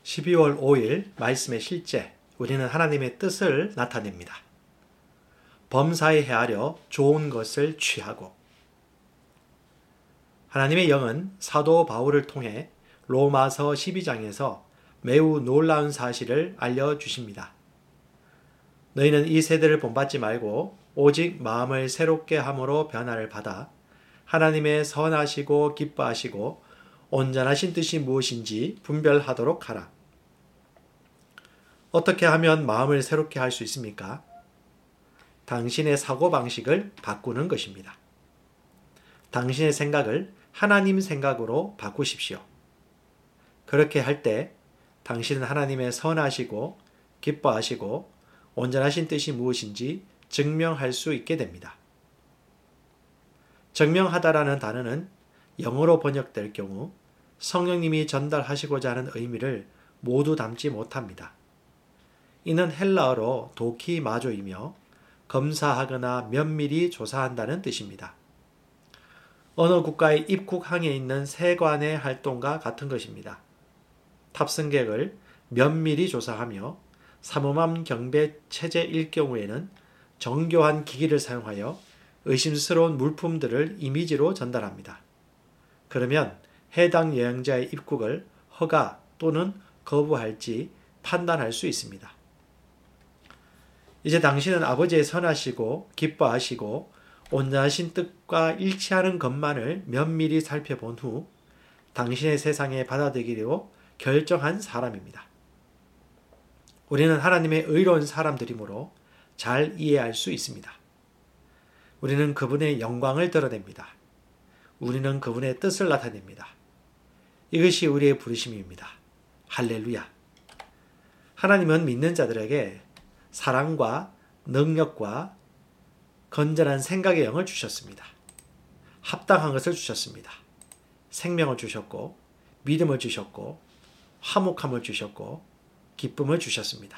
12월 5일 말씀의 실제, 우리는 하나님의 뜻을 나타냅니다. 범사에 헤아려 좋은 것을 취하고. 하나님의 영은 사도 바울을 통해 로마서 12장에서 매우 놀라운 사실을 알려주십니다. 너희는 이 세대를 본받지 말고 오직 마음을 새롭게 함으로 변화를 받아 하나님의 선하시고 기뻐하시고 온전하신 뜻이 무엇인지 분별하도록 하라. 어떻게 하면 마음을 새롭게 할 수 있습니까? 당신의 사고방식을 바꾸는 것입니다. 당신의 생각을 하나님 생각으로 바꾸십시오. 그렇게 할 때 당신은 하나님의 선하시고 기뻐하시고 온전하신 뜻이 무엇인지 증명할 수 있게 됩니다. 증명하다라는 단어는 영어로 번역될 경우 성령님이 전달하시고자 하는 의미를 모두 담지 못합니다. 이는 헬라어로 도키마조이며 검사하거나 면밀히 조사한다는 뜻입니다. 어느 국가의 입국항에 있는 세관의 활동과 같은 것입니다. 탑승객을 면밀히 조사하며 삼엄한 경배 체제일 경우에는 정교한 기기를 사용하여 의심스러운 물품들을 이미지로 전달합니다. 그러면 해당 여행자의 입국을 허가 또는 거부할지 판단할 수 있습니다. 이제 당신은 아버지의 선하시고 기뻐하시고 온전하신 뜻과 일치하는 것만을 면밀히 살펴본 후 당신의 세상에 받아들이기로 결정한 사람입니다. 우리는 하나님의 의로운 사람들이므로 잘 이해할 수 있습니다. 우리는 그분의 영광을 드러냅니다. 우리는 그분의 뜻을 나타냅니다. 이것이 우리의 부르심입니다. 할렐루야. 하나님은 믿는 자들에게 사랑과 능력과 건전한 생각의 영을 주셨습니다. 합당한 것을 주셨습니다. 생명을 주셨고 믿음을 주셨고 화목함을 주셨고 기쁨을 주셨습니다.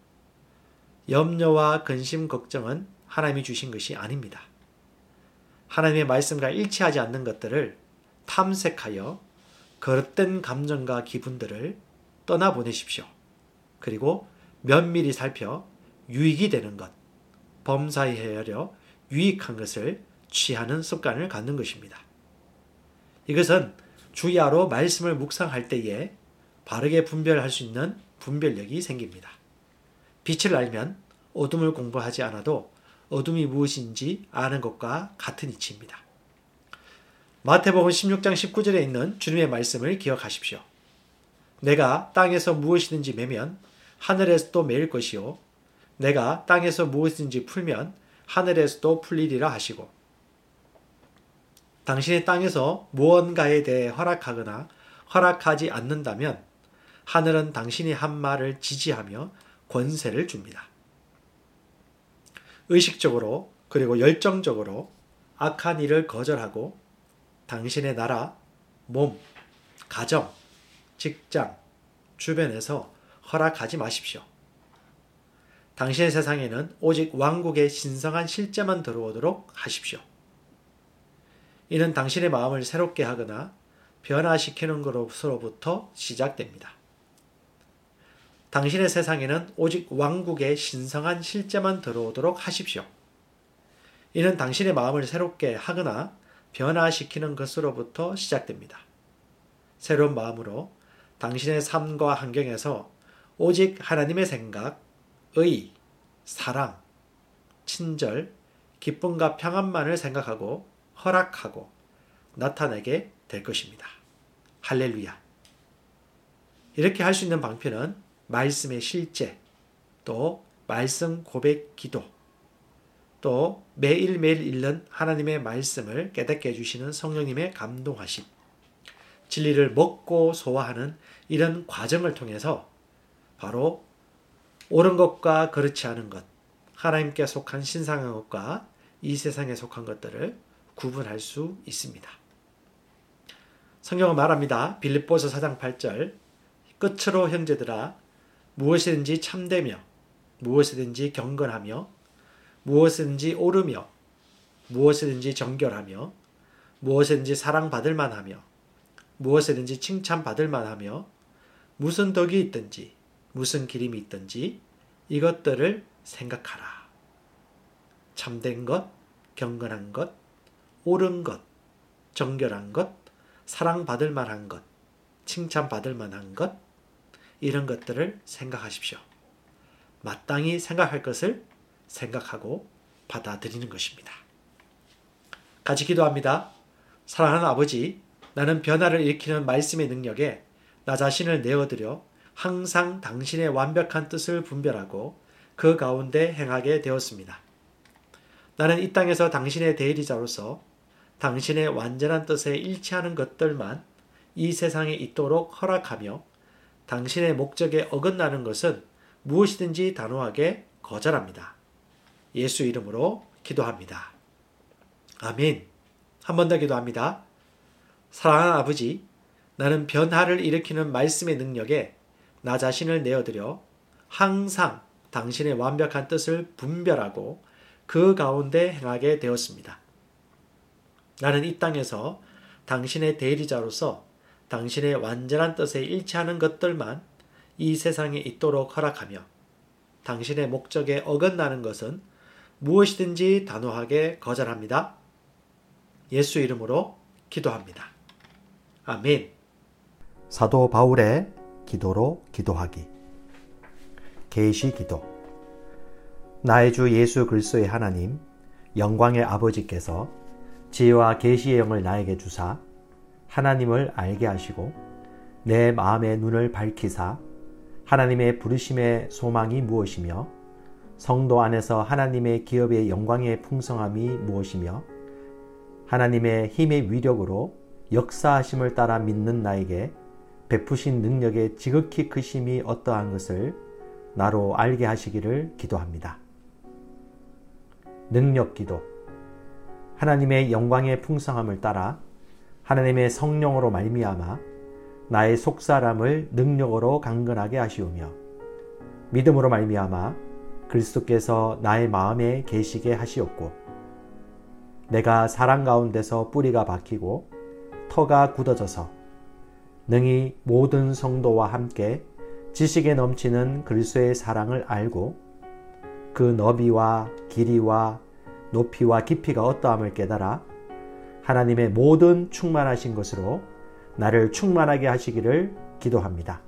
염려와 근심, 걱정은 하나님이 주신 것이 아닙니다. 하나님의 말씀과 일치하지 않는 것들을 탐색하여 거릇된 감정과 기분들을 떠나보내십시오. 그리고 면밀히 살펴 유익이 되는 것, 범사에 헤아려 유익한 것을 취하는 습관을 갖는 것입니다. 이것은 주야로 말씀을 묵상할 때에 바르게 분별할 수 있는 분별력이 생깁니다. 빛을 알면 어둠을 공부하지 않아도 어둠이 무엇인지 아는 것과 같은 이치입니다. 마태복음 16장 19절에 있는 주님의 말씀을 기억하십시오. 내가 땅에서 무엇이든지 매면 하늘에서도 매일 것이요 내가 땅에서 무엇이든지 풀면 하늘에서도 풀리리라 하시고, 당신의 땅에서 무언가에 대해 허락하거나 허락하지 않는다면 하늘은 당신이 한 말을 지지하며 권세를 줍니다. 의식적으로 그리고 열정적으로 악한 일을 거절하고 당신의 나라, 몸, 가정, 직장, 주변에서 허락하지 마십시오. 당신의 세상에는 오직 왕국의 신성한 실제만 들어오도록 하십시오. 이는 당신의 마음을 새롭게 하거나 변화시키는 것으로부터 시작됩니다. 당신의 세상에는 오직 왕국의 신성한 실제만 들어오도록 하십시오. 이는 당신의 마음을 새롭게 하거나 변화시키는 것으로부터 시작됩니다. 새로운 마음으로 당신의 삶과 환경에서 오직 하나님의 생각, 의, 사랑, 친절, 기쁨과 평안만을 생각하고 허락하고 나타내게 될 것입니다. 할렐루야. 이렇게 할 수 있는 방편은 말씀의 실제, 또 말씀 고백 기도, 또 매일매일 읽는 하나님의 말씀을 깨닫게 해주시는 성령님의 감동하심, 진리를 먹고 소화하는 이런 과정을 통해서 바로 옳은 것과 그렇지 않은 것, 하나님께 속한 신성한 것과 이 세상에 속한 것들을 구분할 수 있습니다. 성경은 말합니다. 빌립보서 4장 8절, 끝으로 형제들아 무엇이든지 참되며 무엇이든지 경건하며 무엇이든지 옳으며 무엇이든지 정결하며 무엇이든지 사랑받을 만하며 무엇이든지 칭찬받을 만하며 무슨 덕이 있든지 무슨 기림이 있든지 이것들을 생각하라. 참된 것, 경건한 것, 옳은 것, 정결한 것, 사랑받을 만한 것, 칭찬받을 만한 것, 이런 것들을 생각하십시오. 마땅히 생각할 것을 생각하고 받아들이는 것입니다. 같이 기도합니다. 사랑하는 아버지, 나는 변화를 일으키는 말씀의 능력에 나 자신을 내어드려 항상 당신의 완벽한 뜻을 분별하고 그 가운데 행하게 되었습니다. 나는 이 땅에서 당신의 대리자로서 당신의 완전한 뜻에 일치하는 것들만 이 세상에 있도록 허락하며 당신의 목적에 어긋나는 것은 무엇이든지 단호하게 거절합니다. 예수 이름으로 기도합니다. 아멘. 한 번 더 기도합니다. 사랑하는 아버지, 나는 변화를 일으키는 말씀의 능력에 나 자신을 내어드려 항상 당신의 완벽한 뜻을 분별하고 그 가운데 행하게 되었습니다. 나는 이 땅에서 당신의 대리자로서 당신의 완전한 뜻에 일치하는 것들만 이 세상에 있도록 허락하며 당신의 목적에 어긋나는 것은 무엇이든지 단호하게 거절합니다. 예수 이름으로 기도합니다. 아멘. 사도 바울의 기도로 기도하기. 계시 기도. 나의 주 예수 그리스도의 하나님, 영광의 아버지께서 지혜와 계시의 영을 나에게 주사 하나님을 알게 하시고 내 마음의 눈을 밝히사 하나님의 부르심의 소망이 무엇이며 성도 안에서 하나님의 기업의 영광의 풍성함이 무엇이며 하나님의 힘의 위력으로 역사하심을 따라 믿는 나에게 베푸신 능력의 지극히 크심이 어떠한 것을 나로 알게 하시기를 기도합니다. 능력 기도. 하나님의 영광의 풍성함을 따라 하나님의 성령으로 말미암아 나의 속사람을 능력으로 강건하게 하시오며 믿음으로 말미암아 그리스도께서 나의 마음에 계시게 하시옵고 내가 사랑 가운데서 뿌리가 박히고 터가 굳어져서 능히 모든 성도와 함께 지식에 넘치는 그리스도의 사랑을 알고 그 너비와 길이와 높이와 깊이가 어떠함을 깨달아 하나님의 모든 충만하신 것으로 나를 충만하게 하시기를 기도합니다.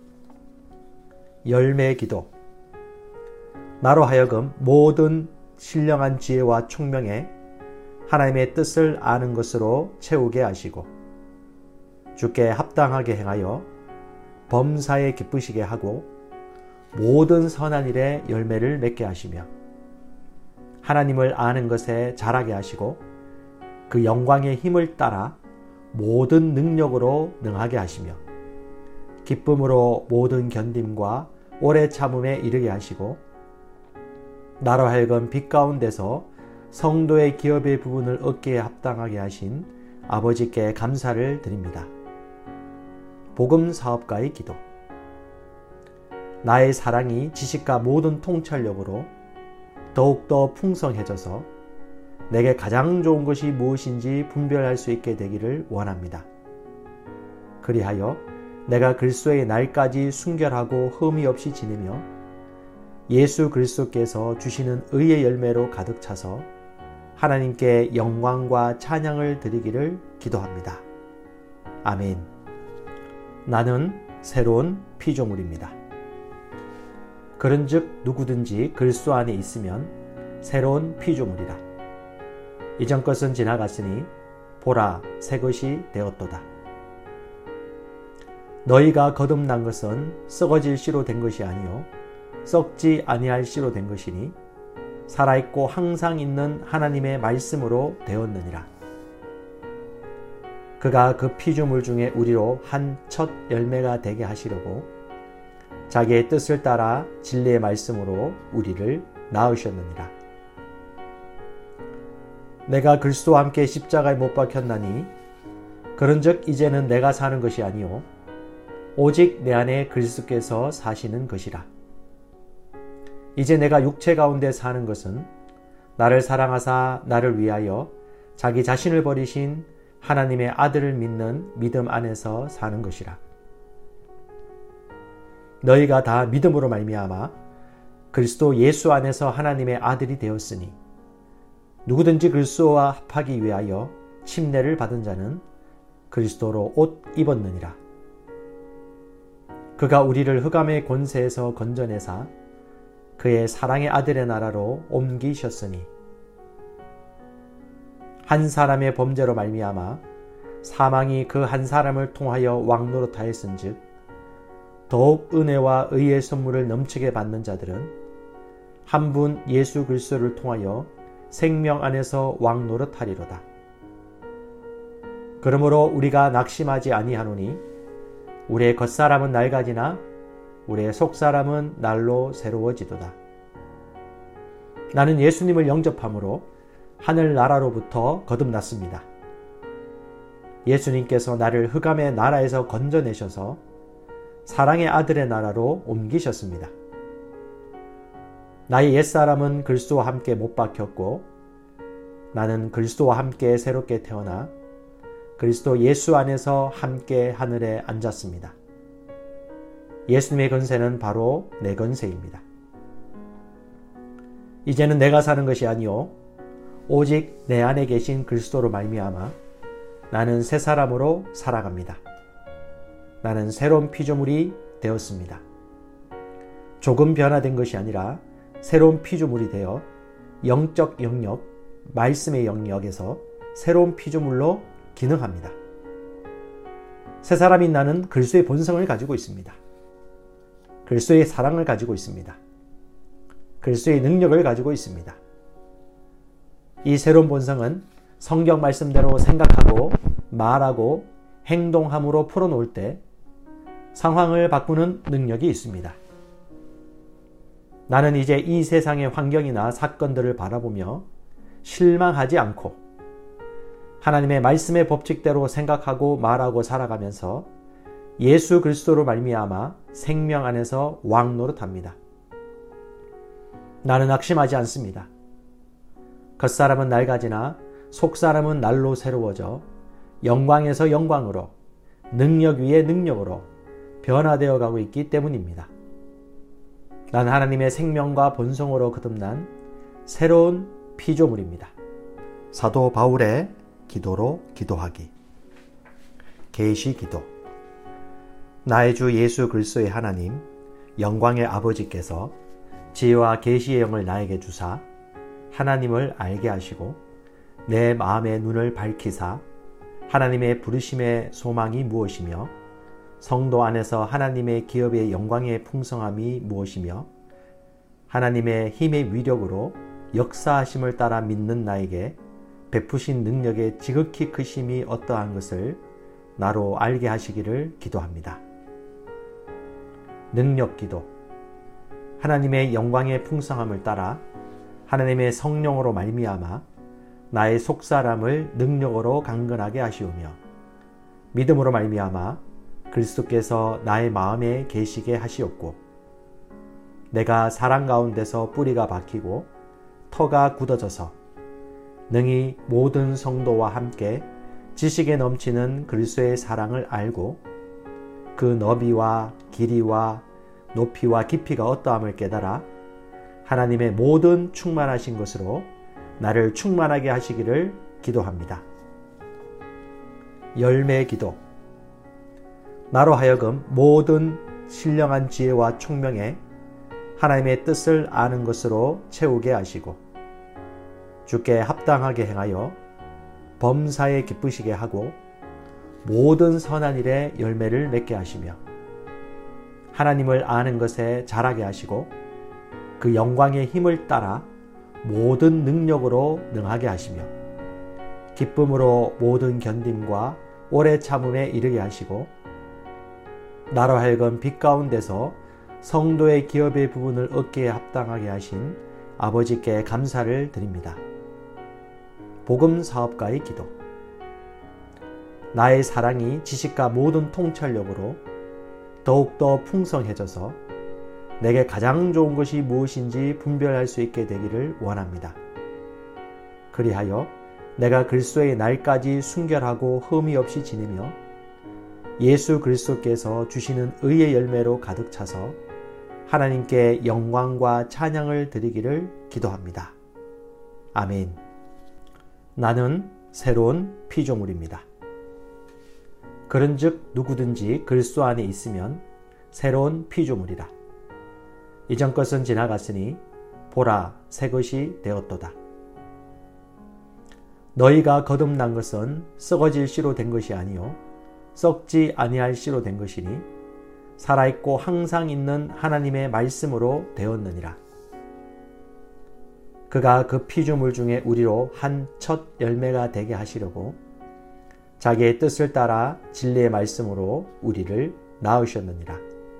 열매 기도. 나로 하여금 모든 신령한 지혜와 총명에 하나님의 뜻을 아는 것으로 채우게 하시고 주께 합당하게 행하여 범사에 기쁘시게 하고 모든 선한 일에 열매를 맺게 하시며 하나님을 아는 것에 자라게 하시고 그 영광의 힘을 따라 모든 능력으로 능하게 하시며 기쁨으로 모든 견딤과 오래 참음에 이르게 하시고 나로 하여금 빛 가운데서 성도의 기업의 부분을 얻기에 합당하게 하신 아버지께 감사를 드립니다. 복음 사업가의 기도. 나의 사랑이 지식과 모든 통찰력으로 더욱더 풍성해져서 내게 가장 좋은 것이 무엇인지 분별할 수 있게 되기를 원합니다. 그리하여 내가 그리스도의 날까지 순결하고 흠이 없이 지내며 예수 그리스도께서 주시는 의의 열매로 가득 차서 하나님께 영광과 찬양을 드리기를 기도합니다. 아멘. 나는 새로운 피조물입니다. 그런즉 누구든지 그리스도 안에 있으면 새로운 피조물이라. 이전 것은 지나갔으니 보라 새 것이 되었도다. 너희가 거듭난 것은 썩어질 씨로 된 것이 아니요 썩지 아니할 씨로 된 것이니 살아있고 항상 있는 하나님의 말씀으로 되었느니라. 그가 그 피조물 중에 우리로 한 첫 열매가 되게 하시려고 자기의 뜻을 따라 진리의 말씀으로 우리를 낳으셨느니라. 내가 그리스도와 함께 십자가에 못 박혔나니 그런즉 이제는 내가 사는 것이 아니요 오직 내 안에 그리스도께서 사시는 것이라. 이제 내가 육체 가운데 사는 것은 나를 사랑하사 나를 위하여 자기 자신을 버리신 하나님의 아들을 믿는 믿음 안에서 사는 것이라. 너희가 다 믿음으로 말미암아 그리스도 예수 안에서 하나님의 아들이 되었으니 누구든지 그리스도와 합하기 위하여 침례를 받은 자는 그리스도로 옷 입었느니라. 그가 우리를 흑암의 권세에서 건져내사 그의 사랑의 아들의 나라로 옮기셨으니 한 사람의 범죄로 말미암아 사망이 그 한 사람을 통하여 왕노릇하였은즉 더욱 은혜와 의의 선물을 넘치게 받는 자들은 한 분 예수 그리스도를 통하여 생명 안에서 왕노릇하리로다. 그러므로 우리가 낙심하지 아니하노니 우리의 겉사람은 낡아지나 우리의 속사람은 날로 새로워지도다. 나는 예수님을 영접함으로 하늘나라로부터 거듭났습니다. 예수님께서 나를 흑암의 나라에서 건져내셔서 사랑의 아들의 나라로 옮기셨습니다. 나의 옛사람은 그리스도와 함께 못 박혔고 나는 그리스도와 함께 새롭게 태어나 그리스도 예수 안에서 함께 하늘에 앉았습니다. 예수님의 건세는 바로 내 건세입니다. 이제는 내가 사는 것이 아니요 오직 내 안에 계신 그리스도로 말미암아 나는 새 사람으로 살아갑니다. 나는 새로운 피조물이 되었습니다. 조금 변화된 것이 아니라 새로운 피조물이 되어 영적 영역, 말씀의 영역에서 새로운 피조물로 기능합니다. 새 사람인 나는 그리스도의 본성을 가지고 있습니다. 그리스도의 사랑을 가지고 있습니다. 그리스도의 능력을 가지고 있습니다. 이 새로운 본성은 성경 말씀대로 생각하고 말하고 행동함으로 풀어놓을 때 상황을 바꾸는 능력이 있습니다. 나는 이제 이 세상의 환경이나 사건들을 바라보며 실망하지 않고 하나님의 말씀의 법칙대로 생각하고 말하고 살아가면서 예수 그리스도로 말미암아 생명 안에서 왕노릇합니다. 나는 낙심하지 않습니다. 겉사람은 낡아지나 속사람은 날로 새로워져 영광에서 영광으로 능력 위에 능력으로 변화되어 가고 있기 때문입니다. 난 하나님의 생명과 본성으로 거듭난 새로운 피조물입니다. 사도 바울의 기도로 기도하기. 계시 기도. 나의 주 예수 그리스도의 하나님, 영광의 아버지께서 지혜와 계시의 영을 나에게 주사 하나님을 알게 하시고 내 마음의 눈을 밝히사 하나님의 부르심의 소망이 무엇이며 성도 안에서 하나님의 기업의 영광의 풍성함이 무엇이며 하나님의 힘의 위력으로 역사하심을 따라 믿는 나에게 베푸신 능력의 지극히 크심이 어떠한 것을 나로 알게 하시기를 기도합니다. 능력 기도. 하나님의 영광의 풍성함을 따라 하나님의 성령으로 말미암아 나의 속사람을 능력으로 강건하게 하시오며 믿음으로 말미암아 그리스도께서 나의 마음에 계시게 하시옵고 내가 사랑 가운데서 뿌리가 박히고 터가 굳어져서 능히 모든 성도와 함께 지식에 넘치는 그리스도의 사랑을 알고 그 너비와 길이와 높이와 깊이가 어떠함을 깨달아 하나님의 모든 충만하신 것으로 나를 충만하게 하시기를 기도합니다. 열매 기도. 나로 하여금 모든 신령한 지혜와 총명에 하나님의 뜻을 아는 것으로 채우게 하시고 주께 합당하게 행하여 범사에 기쁘시게 하고 모든 선한 일에 열매를 맺게 하시며 하나님을 아는 것에 자라게 하시고 그 영광의 힘을 따라 모든 능력으로 능하게 하시며 기쁨으로 모든 견딤과 오래 참음에 이르게 하시고 나로 하여금 빛 가운데서 성도의 기업의 부분을 얻기에 합당하게 하신 아버지께 감사를 드립니다. 복음 사업가의 기도. 나의 사랑이 지식과 모든 통찰력으로 더욱더 풍성해져서 내게 가장 좋은 것이 무엇인지 분별할 수 있게 되기를 원합니다. 그리하여 내가 그리스도의 날까지 순결하고 흠이 없이 지내며 예수 그리스도께서 주시는 의의 열매로 가득 차서 하나님께 영광과 찬양을 드리기를 기도합니다. 아멘. 나는 새로운 피조물입니다. 그런즉 누구든지 그리스도 안에 있으면 새로운 피조물이라. 이전 것은 지나갔으니 보라 새 것이 되었도다. 너희가 거듭난 것은 썩어질 씨로 된 것이 아니요 썩지 아니할 씨로 된 것이니 살아있고 항상 있는 하나님의 말씀으로 되었느니라. 그가 그 피조물 중에 우리로 한 첫 열매가 되게 하시려고 자기의 뜻을 따라 진리의 말씀으로 우리를 낳으셨느니라.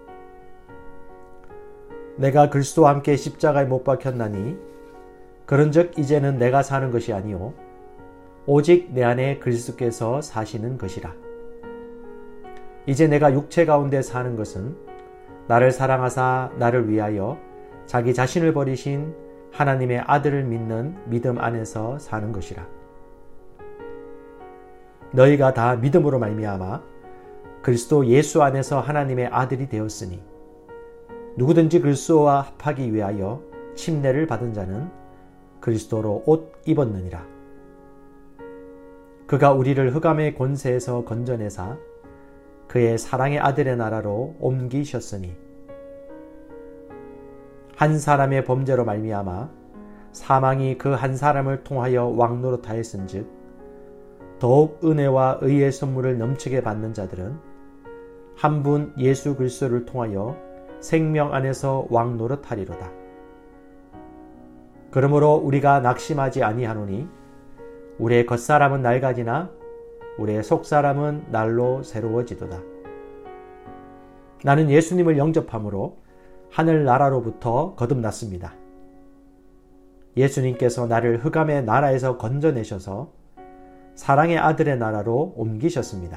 내가 그리스도와 함께 십자가에 못 박혔나니 그런즉 이제는 내가 사는 것이 아니요 오직 내 안에 그리스도께서 사시는 것이라. 이제 내가 육체 가운데 사는 것은 나를 사랑하사 나를 위하여 자기 자신을 버리신 하나님의 아들을 믿는 믿음 안에서 사는 것이라. 너희가 다 믿음으로 말미암아 그리스도 예수 안에서 하나님의 아들이 되었으니 누구든지 그리스도와 합하기 위하여 침례를 받은 자는 그리스도로 옷 입었느니라. 그가 우리를 흑암의 권세에서 건져내사 그의 사랑의 아들의 나라로 옮기셨으니 한 사람의 범죄로 말미암아 사망이 그 한 사람을 통하여 왕노릇하였은즉 더욱 은혜와 의의 선물을 넘치게 받는 자들은 한 분 예수 그리스도를 통하여 생명 안에서 왕노릇하리로다. 그러므로 우리가 낙심하지 아니하노니 우리의 겉사람은 낡아지나 우리의 속사람은 날로 새로워지도다. 나는 예수님을 영접함으로 하늘나라로부터 거듭났습니다. 예수님께서 나를 흑암의 나라에서 건져내셔서 사랑의 아들의 나라로 옮기셨습니다.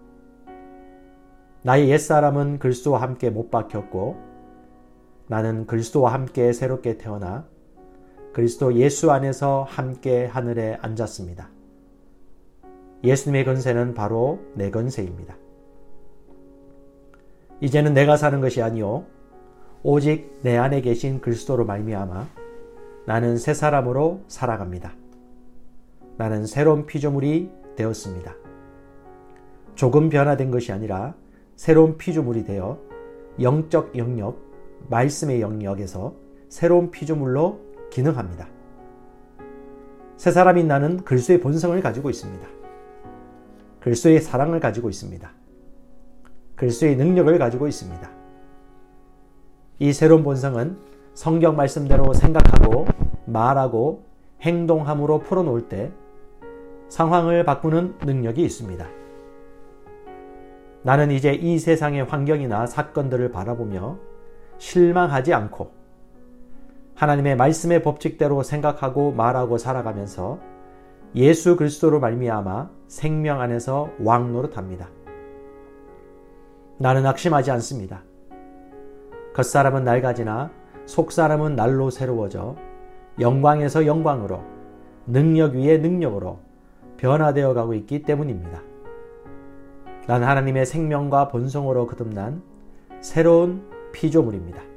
나의 옛사람은 그리스도와 함께 못 박혔고 나는 그리스도와 함께 새롭게 태어나 그리스도 예수 안에서 함께 하늘에 앉았습니다. 예수님의 건세는 바로 내 건세입니다. 이제는 내가 사는 것이 아니요 오직 내 안에 계신 그리스도로 말미암아 나는 새 사람으로 살아갑니다. 나는 새로운 피조물이 되었습니다. 조금 변화된 것이 아니라 새로운 피조물이 되어 영적 영역, 말씀의 영역에서 새로운 피조물로 기능합니다. 새 사람인 나는 그리스도의 본성을 가지고 있습니다. 그리스도의 사랑을 가지고 있습니다. 그리스도의 능력을 가지고 있습니다. 이 새로운 본성은 성경 말씀대로 생각하고 말하고 행동함으로 풀어놓을 때 상황을 바꾸는 능력이 있습니다. 나는 이제 이 세상의 환경이나 사건들을 바라보며 실망하지 않고 하나님의 말씀의 법칙대로 생각하고 말하고 살아가면서 예수 그리스도로 말미암아 생명 안에서 왕노릇합니다. 나는 낙심하지 않습니다. 겉사람은 낡아지나 속사람은 날로 새로워져 영광에서 영광으로 능력 위에 능력으로 변화되어 가고 있기 때문입니다. 난 하나님의 생명과 본성으로 거듭난 새로운 피조물입니다.